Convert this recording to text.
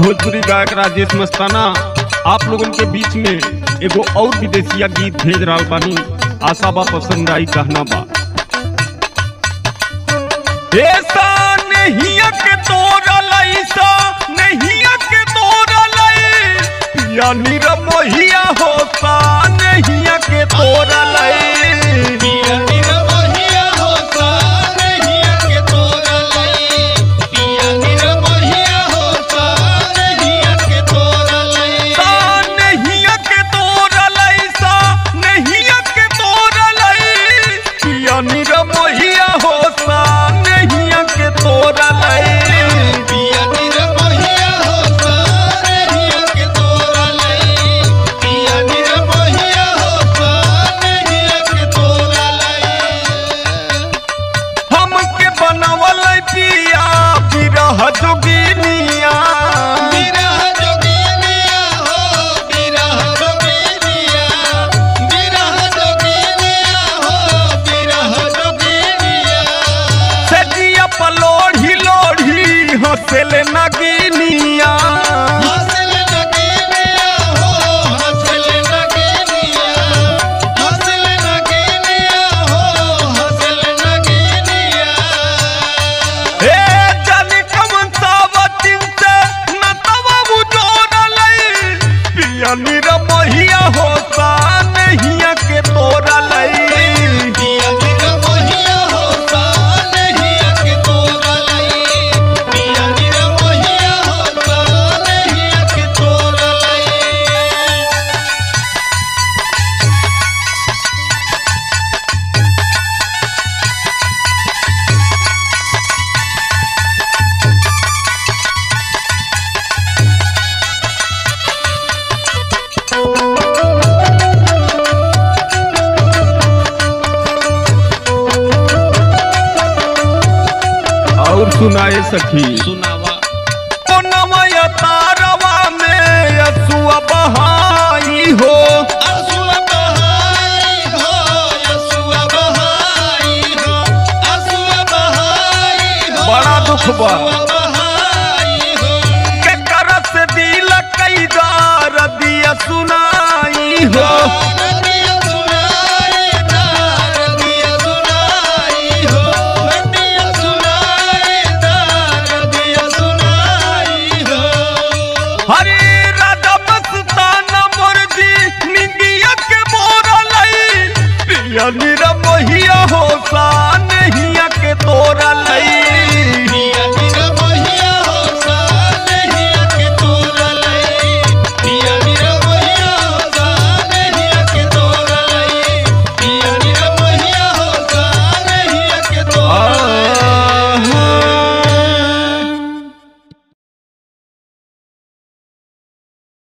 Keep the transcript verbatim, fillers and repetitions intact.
भोजपुरी गायक राजेश मस्ताना आप लोगों के बीच में एगो और विदेशिया गीत भेज रहा बानी। आशा बा पसंद आई। कहना बा ऐसा नहीं के तोरा लईसा नहीं के तोरा लई पिया निरमोहिया होता नहीं के तोरा लई हंसले नगीनिया हंसले नगीनिया हो हंसले नगीनिया हंसले नगीनिया हो हंसले नगीनिया ए जानी कमन सावतिन से न तवा बुझोर लई पिया निरमोहिया होता नहीं के तोरा लई और सुनाए सखी सुनावा ओ नमय तारवा में यसुआ बहाई हो असुआ बहाई हो यसुआ बहाई हो असुआ बहाई हो बड़ा दुख बा बहाई हो के करस दिल कई दार दिया सुनाई हो।